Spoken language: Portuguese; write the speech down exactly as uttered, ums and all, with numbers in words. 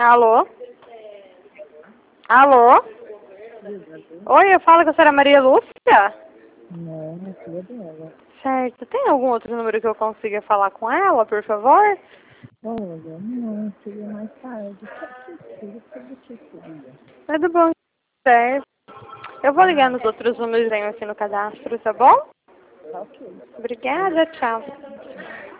Alô? Alô? Oi, eu falo com a senhora Maria Lúcia? Não, é filha dela. Certo. Tem algum outro número que eu consiga falar com ela, por favor? Olha, não, seria mais tarde. Seria sobre o que seria? Tudo bom, certo. Eu vou ligar nos outros números que tenho aqui no cadastro, tá bom? Tá ok. Obrigada, tchau.